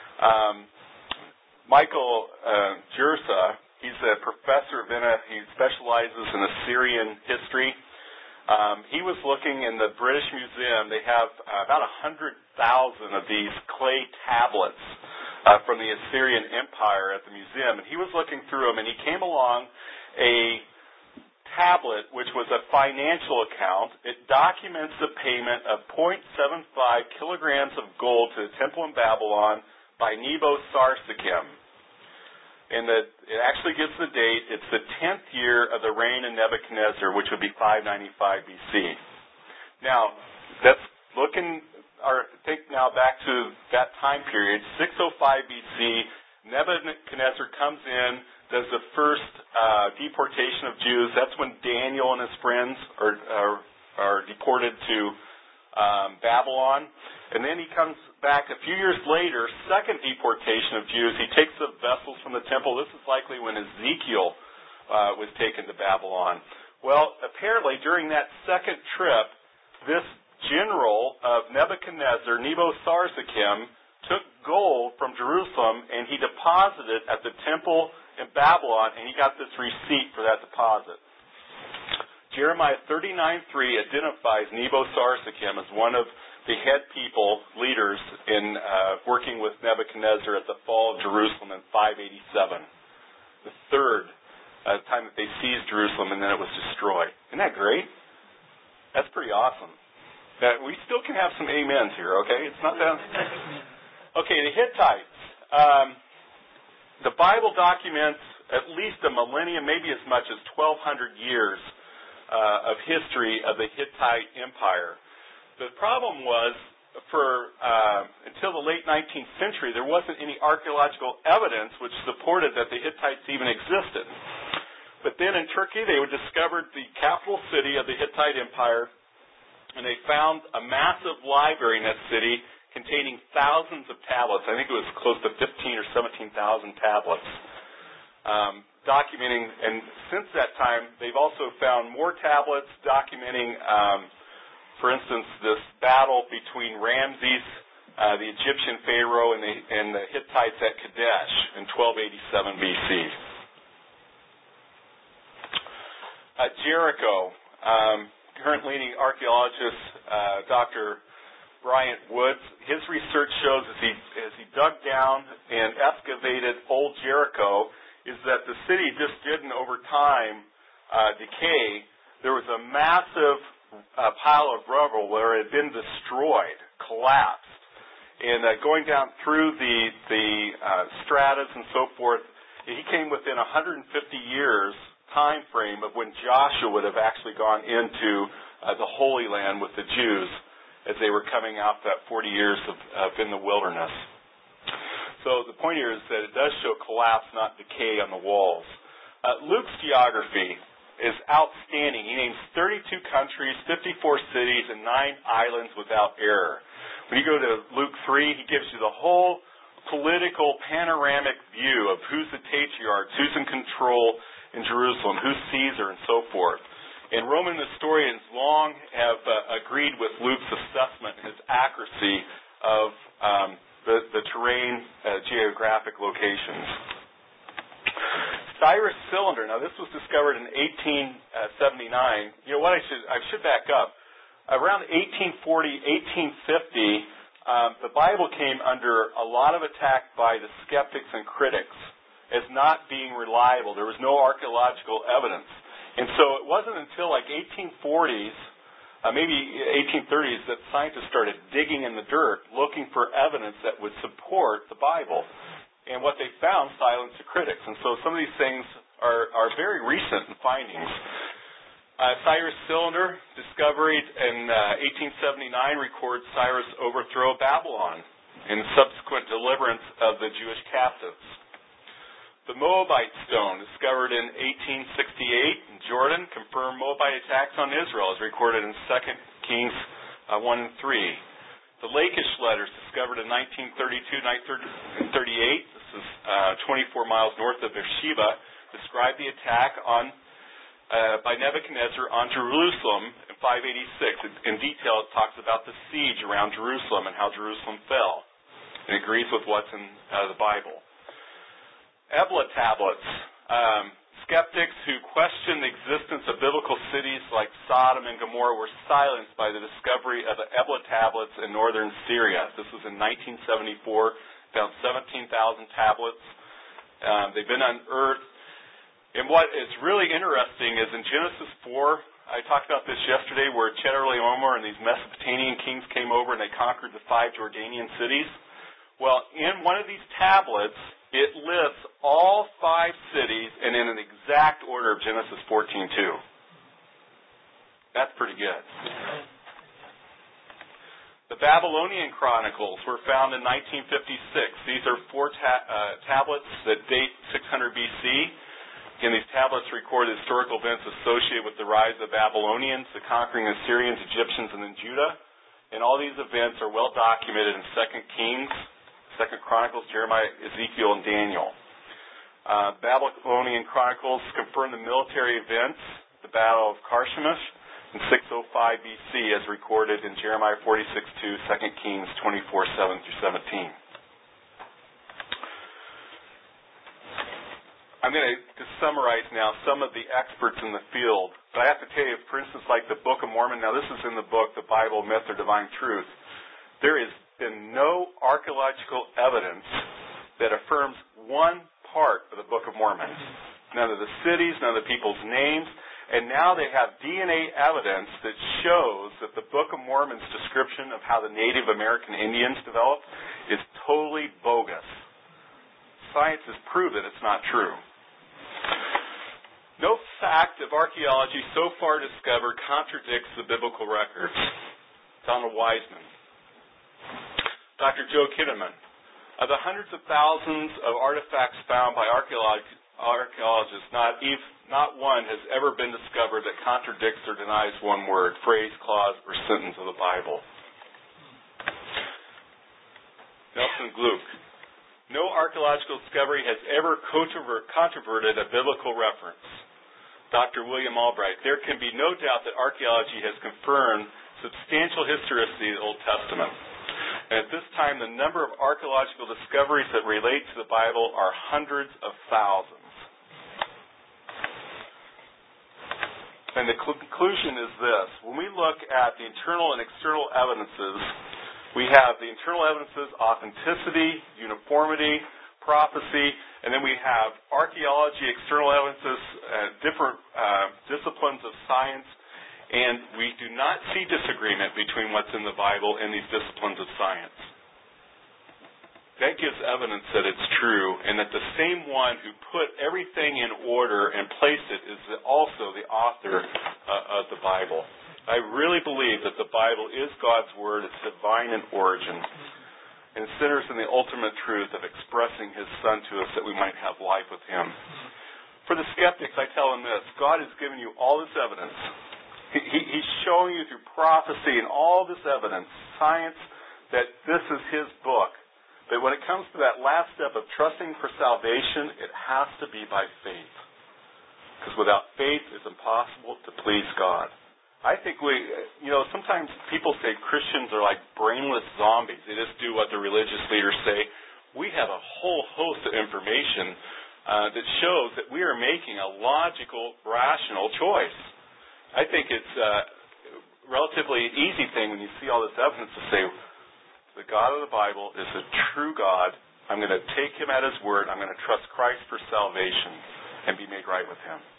Michael Jersa, he's a professor of he specializes in Assyrian history. He was looking in the British Museum. They have about 100,000 of these clay tablets from the Assyrian Empire at the museum. And he was looking through them, and he came along a tablet which was a financial account. It documents the payment of 0.75 kilograms of gold to the temple in Babylon by Nebo-Sarsekim. And it actually gives the date. It's the 10th year of the reign of Nebuchadnezzar, which would be 595 BC. Now, let's think now back to that time period. 605 BC, Nebuchadnezzar comes in, does the first deportation of Jews. That's when Daniel and his friends are deported to Babylon. And then he comes back a few years later, second deportation of Jews. He takes the vessels from the temple. This is likely when Ezekiel was taken to Babylon. Well, apparently during that second trip, this general of Nebuchadnezzar, Nebo-Sarsachim, took gold from Jerusalem and he deposited it at the temple in Babylon, and he got this receipt for that deposit. Jeremiah 39:3 identifies Nebo-Sarsachim as one of the head people, leaders, in working with Nebuchadnezzar at the fall of Jerusalem in 587. The third time that they seized Jerusalem, and then it was destroyed. Isn't that great? That's pretty awesome. We still can have some amens here, okay? It's not that... Okay, the Hittites. The Bible documents at least a millennium, maybe as much as 1,200 years of history of the Hittite Empire. The problem was, until the late 19th century, there wasn't any archaeological evidence which supported that the Hittites even existed. But then in Turkey, they discovered the capital city of the Hittite Empire, and they found a massive library in that city containing thousands of tablets. I think it was close to 15 or 17,000 tablets, documenting, and since that time, they've also found more tablets documenting, for instance, this battle between Ramses, the Egyptian pharaoh, and the Hittites at Kadesh in 1287 BC. Jericho, current leading archaeologist, Dr. Bryant Woods, his research shows as he dug down and excavated old Jericho, is that the city just didn't over time decay. There was a massive pile of rubble where it had been destroyed, collapsed. And going down through the stratas and so forth, he came within 150 years time frame of when Joshua would have actually gone into the Holy Land with the Jews as they were coming out that 40 years of in the wilderness. So the point here is that it does show collapse, not decay on the walls. Luke's geography is outstanding. He names 32 countries, 54 cities, and 9 islands without error. When you go to Luke 3, he gives you the whole political panoramic view of who's the tetrarch, who's in control in Jerusalem, who's Caesar, and so forth. And Roman historians long have agreed with Luke's assessment and his accuracy of the terrain, geographic locations. Cyrus Cylinder. Now, this was discovered in 1879. You know what? I should back up. Around 1840, 1850, the Bible came under a lot of attack by the skeptics and critics as not being reliable. There was no archaeological evidence. And so it wasn't until like 1840s, maybe 1830s, that scientists started digging in the dirt looking for evidence that would support the Bible. And what they found silenced the critics. And so some of these things are very recent findings. Cyrus Cylinder, discovery in 1879, records Cyrus' overthrow of Babylon and subsequent deliverance of the Jewish captives. The Moabite stone, discovered in 1868 in Jordan, confirmed Moabite attacks on Israel, as recorded in 2 Kings 1 and 3. The Lachish letters, discovered in 1932 and 38, this is 24 miles north of Beersheba, describe the attack by Nebuchadnezzar on Jerusalem in 586. In detail, it talks about the siege around Jerusalem and how Jerusalem fell. It agrees with what's in the Bible. Ebla tablets. Skeptics who questioned the existence of biblical cities like Sodom and Gomorrah were silenced by the discovery of the Ebla tablets in northern Syria. This was in 1974. Found 17,000 tablets. They've been unearthed. And what is really interesting is in Genesis 4, I talked about this yesterday, where Chedorlaomer and these Mesopotamian kings came over and they conquered the 5 Jordanian cities. Well, in one of these tablets, it lists all 5 cities and in an exact order of Genesis 14:2. That's pretty good. The Babylonian Chronicles were found in 1956. These are 4 tablets that date 600 BC. And these tablets record historical events associated with the rise of the Babylonians, the conquering Assyrians, Egyptians, and then Judah. And all these events are well documented in 2 Kings, 2 Chronicles, Jeremiah, Ezekiel, and Daniel. Babylonian Chronicles confirm the military events, the Battle of Carchemish in 605 BC as recorded in Jeremiah 46:2, 2 Kings 24:7-17. I'm going to summarize now some of the experts in the field. But I have to tell you, for instance, like the Book of Mormon, now this is in the book, The Bible, Myth, or Divine Truth. There has been no archaeological evidence that affirms one part of the Book of Mormon. None of the cities, none of the people's names. And now they have DNA evidence that shows that the Book of Mormon's description of how the Native American Indians developed is totally bogus. Science has proved that it's not true. No fact of archaeology so far discovered contradicts the biblical records. Donald Wiseman. Dr. Joe Kinnaman. Of the hundreds of thousands of artifacts found by archaeologists, not one has ever been discovered that contradicts or denies one word, phrase, clause, or sentence of the Bible. Nelson Gluck. No archaeological discovery has ever controverted a biblical reference. Dr. William Albright. There can be no doubt that archaeology has confirmed substantial historicity of the Old Testament. And at this time, the number of archaeological discoveries that relate to the Bible are hundreds of thousands. And the conclusion is this. When we look at the internal and external evidences, we have the internal evidences, authenticity, uniformity, prophecy, and then we have archaeology, external evidences, different disciplines of science, and we do not see disagreement between what's in the Bible and these disciplines of science. That gives evidence that it's true, and that the same one who put everything in order and placed it is also the author of the Bible. I really believe that the Bible is God's Word. It's divine in origin, and centers in the ultimate truth of expressing His Son to us that we might have life with Him. For the skeptics, I tell them this. God has given you all this evidence. He's showing you through prophecy and all this evidence, science, that this is His book. But when it comes to that last step of trusting for salvation, it has to be by faith. Because without faith, it's impossible to please God. I think sometimes people say Christians are like brainless zombies. They just do what the religious leaders say. We have a whole host of information that shows that we are making a logical, rational choice. I think it's relatively an easy thing when you see all this evidence to say, the God of the Bible is a true God. I'm going to take Him at His word. I'm going to trust Christ for salvation and be made right with Him.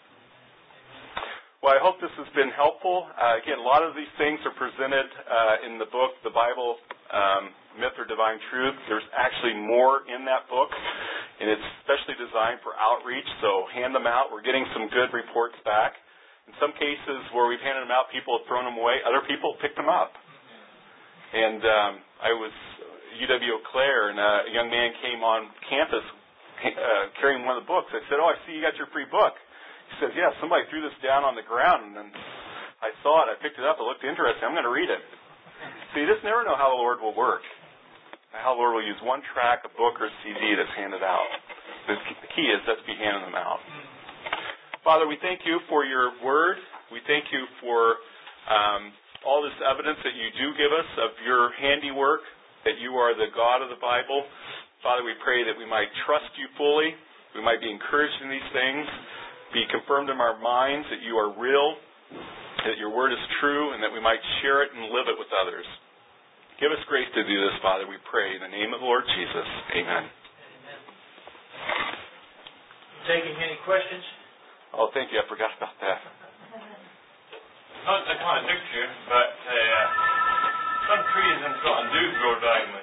Well, I hope this has been helpful. Again, a lot of these things are presented in the book, The Bible, Myth or Divine Truth. There's actually more in that book, and it's especially designed for outreach, so hand them out. We're getting some good reports back. In some cases where we've handed them out, people have thrown them away. Other people picked them up. And I was UW Eau Claire, and a young man came on campus carrying one of the books. I said, I see you got your free book. He says, yeah, somebody threw this down on the ground, and then I saw it. I picked it up. It looked interesting. I'm going to read it. So you just never know how the Lord will work, how the Lord will use one track, a book, or a CD that's handed out. The key is let's be handing them out. Father, we thank you for your word. We thank you for all this evidence that you do give us of your handiwork, that you are the God of the Bible. Father, we pray that we might trust you fully, we might be encouraged in these things, be confirmed in our minds that you are real, that your word is true, and that we might share it and live it with others. Give us grace to do this, Father, we pray. In the name of the Lord Jesus, amen. Taking any questions? Oh, thank you. I forgot about that. Not to contradict you, but some trees in Scotland do grow diamonds.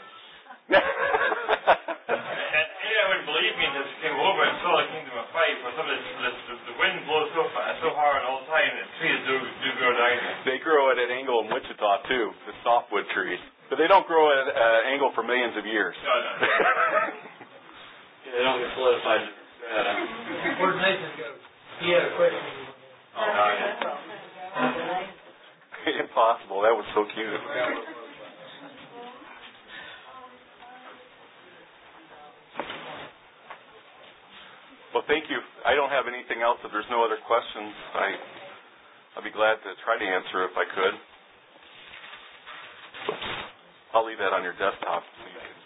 And I wouldn't believe me until she came over and saw the Kingdom of Five, where some of the wind blows so hard all the time that trees do grow diamonds. They grow at an angle in Wichita, too, the softwood trees. But they don't grow at an angle for millions of years. No. Yeah, they don't get solidified. Where did Nathan go? He had a question. Impossible. That was so cute. don't have anything else. If there's no other questions, I'd be glad to try to answer if I could. I'll leave that on your desktop so you can